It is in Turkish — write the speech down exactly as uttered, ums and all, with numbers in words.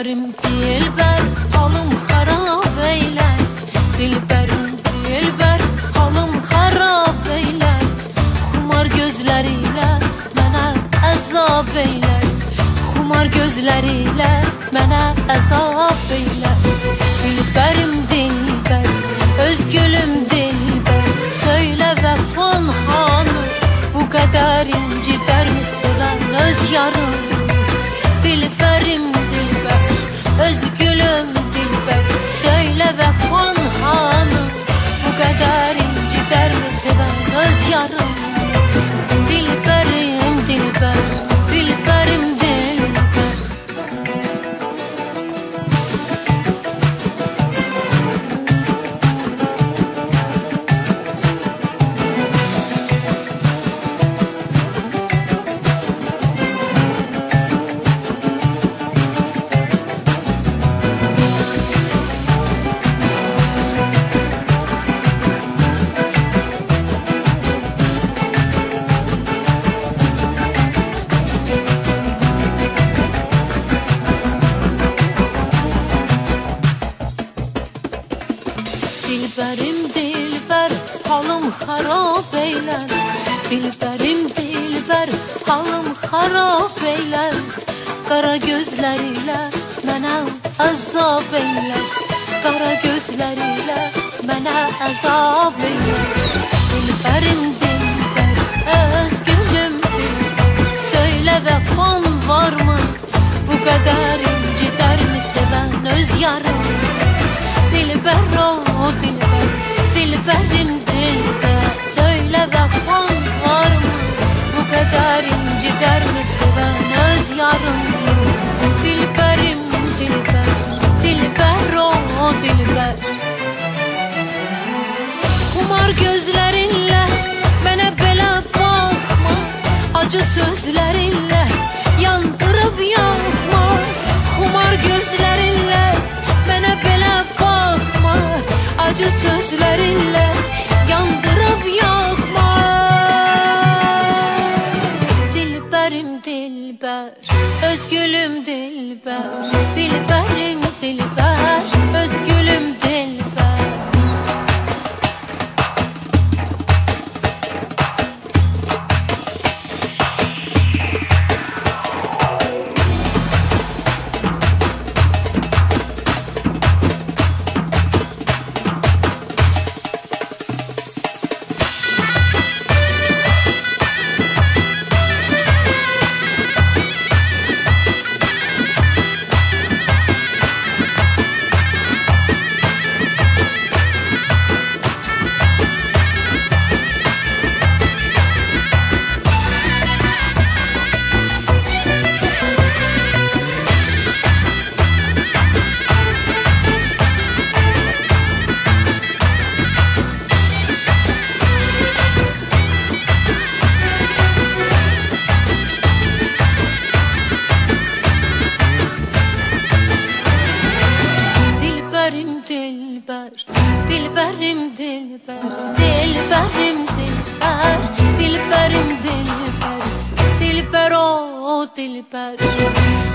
Dilberim dilber, halım harap eyler. Dilberim dilber, halım harap eyler. Xumar gözleriyle mənə əzab eylər. Xumar gözleriyle mənə əzab eylər. Dilberim dilber, öz gülüm dilber. Söyle vəfan hanı, bu kadar inciter mi seven öz yarım? Dilberim dilber, öz gülüm dilber. Söyle vəfan hanı, bu kadar inciter mi seven öz yarım? Dilberim dilber, dilberim dilber. Dilberim dilber, halım harap eyler. Dilberim dilber, halım harap eyler. Kara gözleriyle mənə əzab eyler. Kara gözleriyle mənə əzab eyler. Dilberim dilber, öz gülüm dilber. Söyle vəfan var mı, bu kadar inciter mi seven öz yarım? Dilber o dilber, dilberim dilber. Söyle vəfan var mı, bu kadar inciter mi seven öz yarım? Dilberim dilber, dilber o dilber. Xumar gözlerinle mənə belə baxma, acı sözlerinle yandırıp yakma. Xumar gözlerinle mənə belə bakma, acı sözlerinle yandırıp yakma. Dilberim dilber, öz gülüm dilber. Dilberim dilber, öz gülüm dilber. Dilberim dilber, dilberim dilber. Dilberim dilber, dilber o dilber.